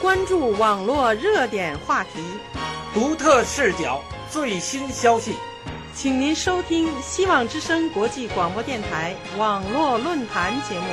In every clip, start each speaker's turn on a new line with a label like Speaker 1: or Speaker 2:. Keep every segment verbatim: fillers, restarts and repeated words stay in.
Speaker 1: 关注网络热点话题，
Speaker 2: 独特视角，最新消息，
Speaker 1: 请您收听希望之声国际广播电台网络论坛节目。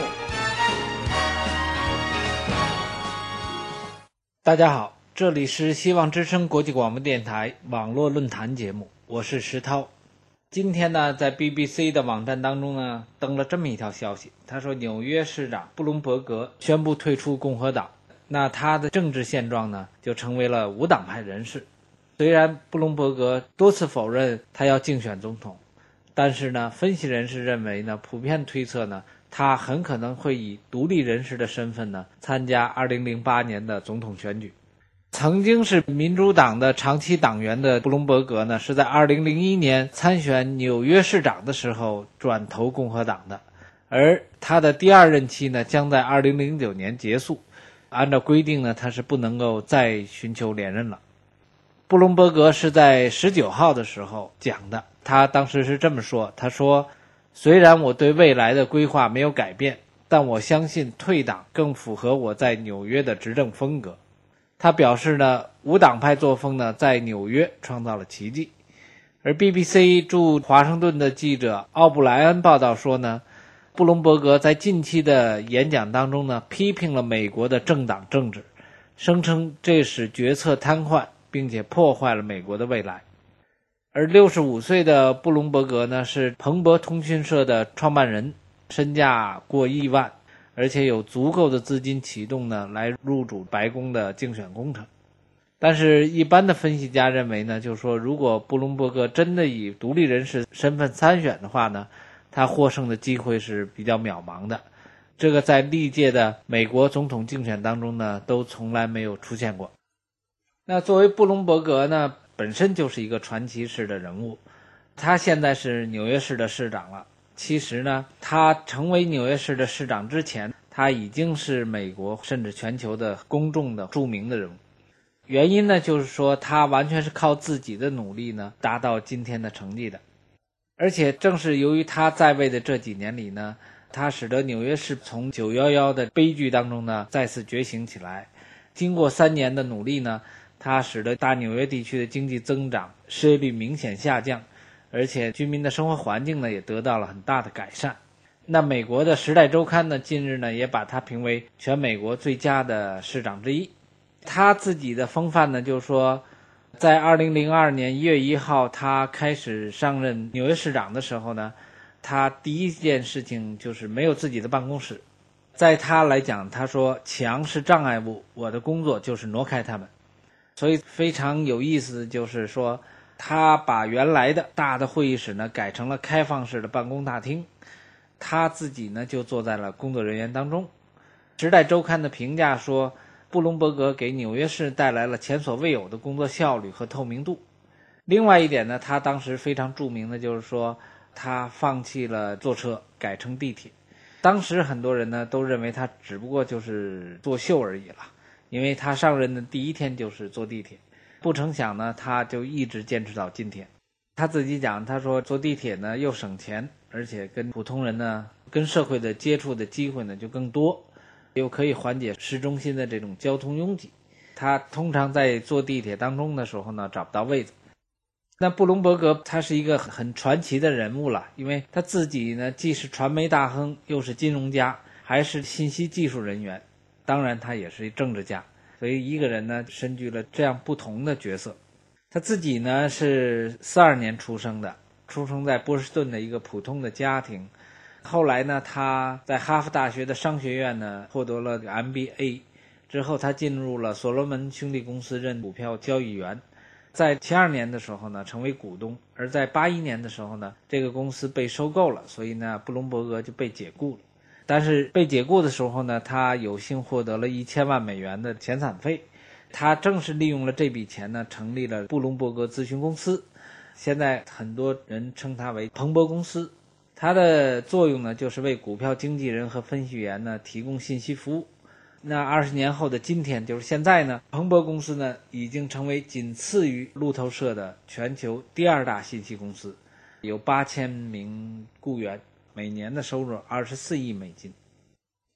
Speaker 3: 大家好，这里是希望之声国际广播电台网络论坛节目，我是石涛。今天呢，在 B B C 的网站当中呢，登了这么一条消息，他说纽约市长布隆伯格宣布退出共和党，那他的政治现状呢，就成为了无党派人士。虽然布隆伯格多次否认他要竞选总统，但是呢，分析人士认为呢，普遍推测呢，他很可能会以独立人士的身份呢，参加二零零八年的总统选举。曾经是民主党的长期党员的布隆伯格呢，是在二零零一年参选纽约市长的时候转投共和党的，而他的第二任期呢，将在二零零九年结束。按照规定呢，他是不能够再寻求连任了。布隆伯格是在十九号的时候讲的，他当时是这么说，他说，虽然我对未来的规划没有改变，但我相信退党更符合我在纽约的执政风格。他表示呢，无党派作风呢，在纽约创造了奇迹。而 B B C 驻华盛顿的记者奥布莱恩报道说呢，布隆伯格在近期的演讲当中呢，批评了美国的政党政治，声称这使决策瘫痪，并且破坏了美国的未来。而六十五岁的布隆伯格呢，是彭博通讯社的创办人，身价过亿万，而且有足够的资金启动呢，来入主白宫的竞选工程。但是一般的分析家认为呢，就是说如果布隆伯格真的以独立人士身份参选的话呢，他获胜的机会是比较渺茫的。这个在历届的美国总统竞选当中呢，都从来没有出现过。那作为布隆伯格呢，本身就是一个传奇式的人物，他现在是纽约市的市长了。其实呢，他成为纽约市的市长之前，他已经是美国甚至全球的公众的著名的人物。原因呢，就是说他完全是靠自己的努力呢，达到今天的成绩的。而且正是由于他在位的这几年里呢，他使得纽约市从九一一的悲剧当中呢，再次觉醒起来。经过三年的努力呢，他使得大纽约地区的经济增长，失业率明显下降，而且居民的生活环境呢也得到了很大的改善。那美国的《时代周刊》呢，近日呢也把他评为全美国最佳的市长之一。他自己的风范呢，就是说，在二零零二年一月一号他开始上任纽约市长的时候呢，他第一件事情就是没有自己的办公室。在他来讲，他说墙是障碍物，我的工作就是挪开它们。所以非常有意思，就是说他把原来的大的会议室呢改成了开放式的办公大厅，他自己呢就坐在了工作人员当中。时代周刊的评价说，布隆伯格给纽约市带来了前所未有的工作效率和透明度。另外一点呢，他当时非常著名的就是说，他放弃了坐车，改成地铁。当时很多人呢都认为他只不过就是作秀而已了，因为他上任的第一天就是坐地铁，不成想呢，他就一直坚持到今天。他自己讲，他说坐地铁呢又省钱，而且跟普通人呢跟社会的接触的机会呢就更多，又可以缓解市中心的这种交通拥挤。他通常在坐地铁当中的时候呢找不到位子。那布隆伯格他是一个很传奇的人物了，因为他自己呢既是传媒大亨，又是金融家，还是信息技术人员，当然他也是政治家，所以一个人呢身具了这样不同的角色。他自己呢是四二年出生的，出生在波士顿的一个普通的家庭。后来呢，他在哈佛大学的商学院呢获得了 M B A， 之后他进入了所罗门兄弟公司任股票交易员。在七二年的时候呢成为股东，而在八一年的时候呢，这个公司被收购了，所以呢布隆伯格就被解雇了。但是被解雇的时候呢，他有幸获得了一千万美元的遣散费。他正是利用了这笔钱呢，成立了布隆伯格咨询公司，现在很多人称它为彭博公司。它的作用呢，就是为股票经纪人和分析员呢提供信息服务。那二十年后的今天，就是现在呢，彭博公司呢已经成为仅次于路透社的全球第二大信息公司，有八千名雇员，每年的收入二十四亿美金。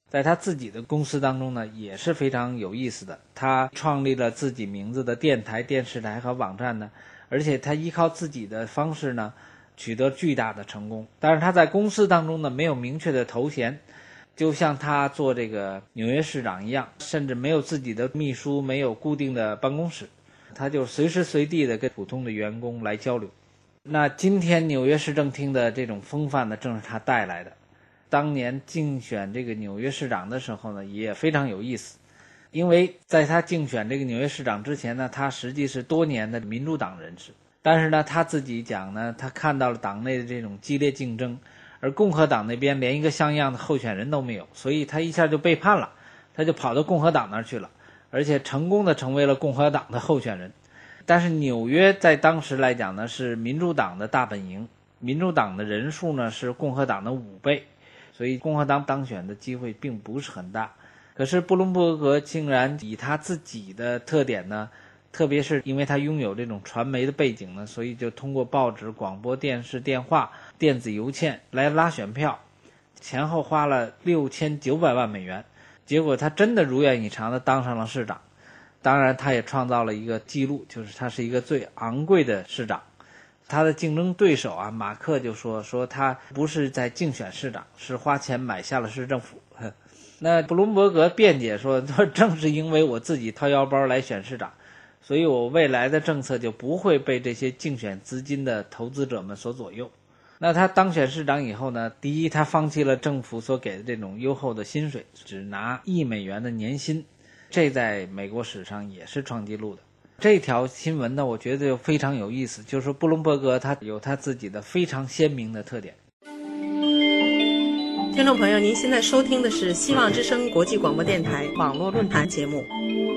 Speaker 3: 在他自己的公司当中呢，也是非常有意思的。他创立了自己名字的电台、电视台和网站呢，而且他依靠自己的方式呢，取得巨大的成功。但是他在公司当中呢，没有明确的头衔，就像他做这个纽约市长一样，甚至没有自己的秘书，没有固定的办公室，他就随时随地的跟普通的员工来交流。那今天纽约市政厅的这种风范呢，正是他带来的。当年竞选这个纽约市长的时候呢，也非常有意思，因为在他竞选这个纽约市长之前呢，他实际是多年的民主党人士，但是呢，他自己讲呢，他看到了党内的这种激烈竞争，而共和党那边连一个像样的候选人都没有，所以他一下就背叛了，他就跑到共和党那儿去了，而且成功的成为了共和党的候选人。但是纽约在当时来讲呢，是民主党的大本营，民主党的人数呢是共和党的五倍，所以共和党当选的机会并不是很大。可是布隆伯格竟然以他自己的特点呢，特别是因为他拥有这种传媒的背景呢，所以就通过报纸、广播电视、电话、电子邮件来拉选票，前后花了六千九百万美元，结果他真的如愿以偿的当上了市长。当然他也创造了一个记录，就是他是一个最昂贵的市长。他的竞争对手啊，马克就说说他不是在竞选市长，是花钱买下了市政府。那布隆伯格辩解说，说正是因为我自己掏腰包来选市长，所以我未来的政策就不会被这些竞选资金的投资者们所左右。那他当选市长以后呢，第一，他放弃了政府所给的这种优厚的薪水，只拿一美元的年薪，这在美国史上也是创纪录的。这条新闻呢，我觉得就非常有意思，就是说布隆伯格他有他自己的非常鲜明的特点。
Speaker 1: 听众朋友，您现在收听的是希望之声国际广播电台网络论坛节目。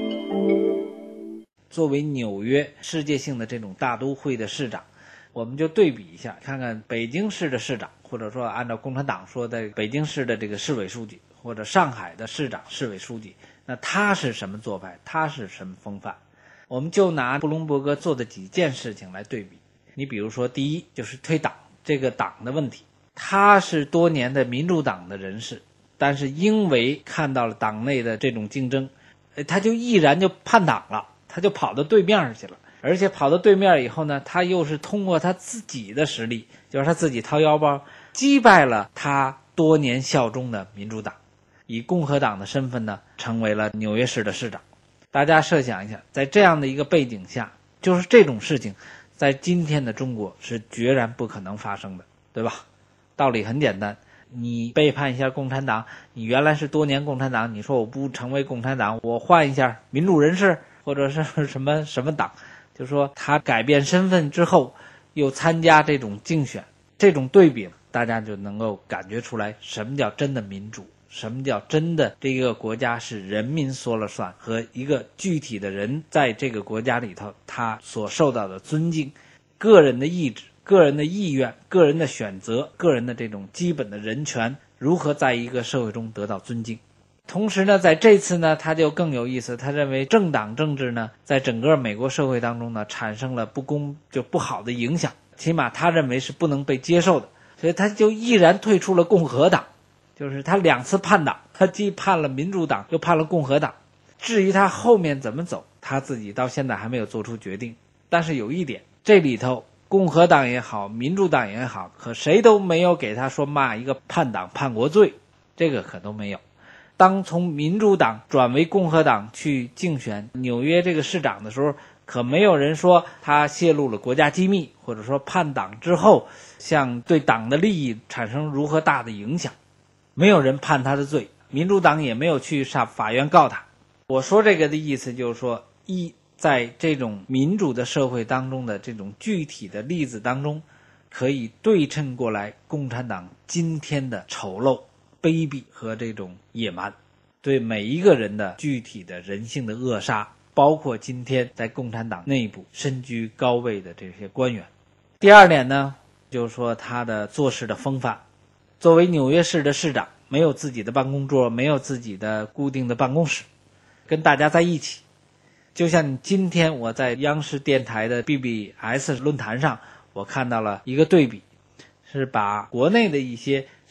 Speaker 3: 作为纽约世界性的这种大都会的市长，我们就对比一下，看看北京市的市长，或者说按照共产党说的北京市的这个市委书记，或者上海的市长、市委书记，那他是什么做派，他是什么风范。我们就拿布隆伯格做的几件事情来对比。你比如说，第一就是推党这个党的问题，他是多年的民主党的人士，但是因为看到了党内的这种竞争，他就毅然就叛党了，他就跑到对面去了。而且跑到对面以后呢，他又是通过他自己的实力，就是他自己掏腰包，击败了他多年效忠的民主党，以共和党的身份呢，成为了纽约市的市长。大家设想一下，在这样的一个背景下，就是这种事情在今天的中国是决然不可能发生的，对吧？道理很简单，你背叛一下共产党，你原来是多年共产党，你说我不成为共产党，我换一下民主人士或者是什么什么党，就说他改变身份之后又参加这种竞选，这种对比大家就能够感觉出来什么叫真的民主，什么叫真的这个国家是人民说了算，和一个具体的人在这个国家里头他所受到的尊敬，个人的意志、个人的意愿、个人的选择、个人的这种基本的人权如何在一个社会中得到尊敬。同时呢，在这次呢，他就更有意思，他认为政党政治呢，在整个美国社会当中呢，产生了不公就不好的影响，起码他认为是不能被接受的，所以他就毅然退出了共和党。就是他两次叛党，他既叛了民主党又叛了共和党。至于他后面怎么走，他自己到现在还没有做出决定。但是有一点，这里头共和党也好，民主党也好，可谁都没有给他说骂一个叛党叛国罪，这个可都没有。当从民主党转为共和党去竞选纽约这个市长的时候，可没有人说他泄露了国家机密，或者说叛党之后像对党的利益产生如何大的影响，没有人判他的罪，民主党也没有去上法院告他。我说这个的意思就是说，一在这种民主的社会当中的这种具体的例子当中，可以对称过来共产党今天的丑陋、卑鄙和这种野蛮，对每一个人的具体的人性的扼杀，包括今天在共产党内部身居高位的这些官员。第二点呢，就是说他的做事的风范。作为纽约市的市长，没有自己的办公桌，没有自己的固定的办公室，跟大家在一起。就像今天我在央视电台的 B B S 论坛上，我看到了一个对比，是把国内的一些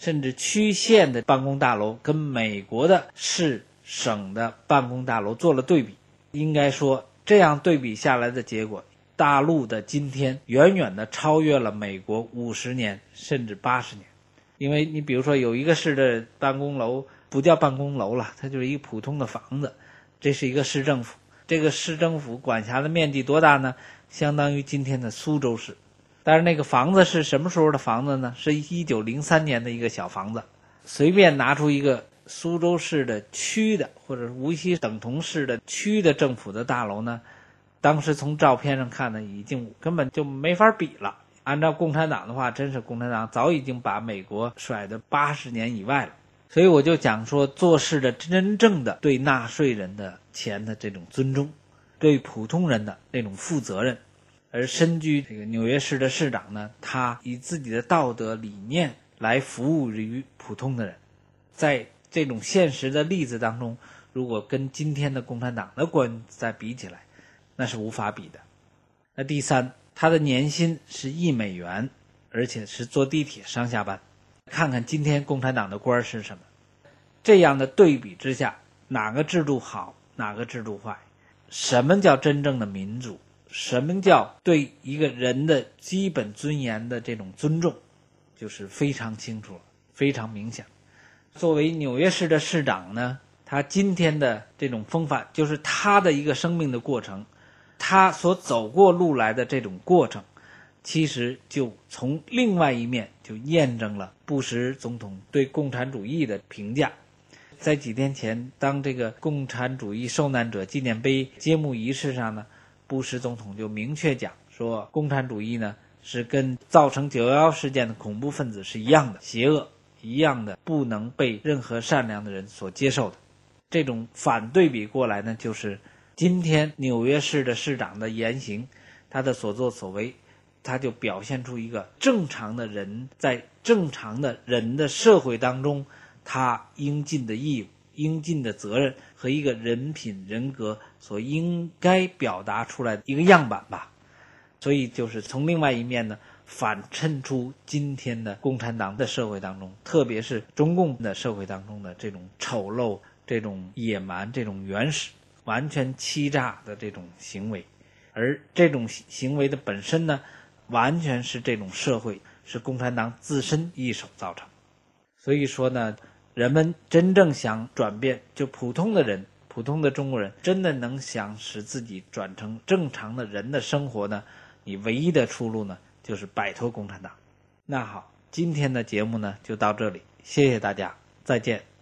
Speaker 3: 甚至区县的办公大楼跟美国的市省的办公大楼做了对比，应该说这样对比下来的结果，大陆的今天远远的超越了美国五十年甚至八十年。因为你比如说有一个市的办公楼不叫办公楼了，它就是一个普通的房子，这是一个市政府，这个市政府管辖的面积多大呢？相当于今天的苏州市。但是那个房子是什么时候的房子呢？是一九零三年的一个小房子。随便拿出一个苏州市的区的或者无锡等同市的区的政府的大楼呢，当时从照片上看呢，已经根本就没法比了。按照共产党的话，真是共产党早已经把美国甩得八十年以外了。所以我就讲说，做事的真正的对纳税人的钱的这种尊重，对普通人的那种负责任。而身居这个纽约市的市长呢，他以自己的道德理念来服务于普通的人。在这种现实的例子当中，如果跟今天的共产党的官再比起来，那是无法比的。那第三，他的年薪是一美元，而且是坐地铁上下班。看看今天共产党的官是什么？这样的对比之下，哪个制度好，哪个制度坏？什么叫真正的民主？什么叫对一个人的基本尊严的这种尊重，就是非常清楚了，非常明显。作为纽约市的市长呢，他今天的这种风范，就是他的一个生命的过程，他所走过路来的这种过程，其实就从另外一面就验证了布什总统对共产主义的评价。在几天前，当这个共产主义受难者纪念碑揭幕仪式上呢，布什总统就明确讲说，共产主义呢是跟造成九一一事件的恐怖分子是一样的邪恶，一样的不能被任何善良的人所接受的。这种反对比过来呢，就是今天纽约市的市长的言行，他的所作所为，他就表现出一个正常的人在正常的人的社会当中他应尽的义务、应尽的责任和一个人品人格所应该表达出来的一个样板吧。所以就是从另外一面呢，反衬出今天的共产党的社会当中，特别是中共的社会当中的这种丑陋、这种野蛮、这种原始、完全欺诈的这种行为。而这种行为的本身呢，完全是这种社会是共产党自身一手造成。所以说呢，人们真正想转变，就普通的人，普通的中国人真的能想使自己转成正常的人的生活呢，你唯一的出路呢，就是摆脱共产党。那好，今天的节目呢就到这里，谢谢大家，再见。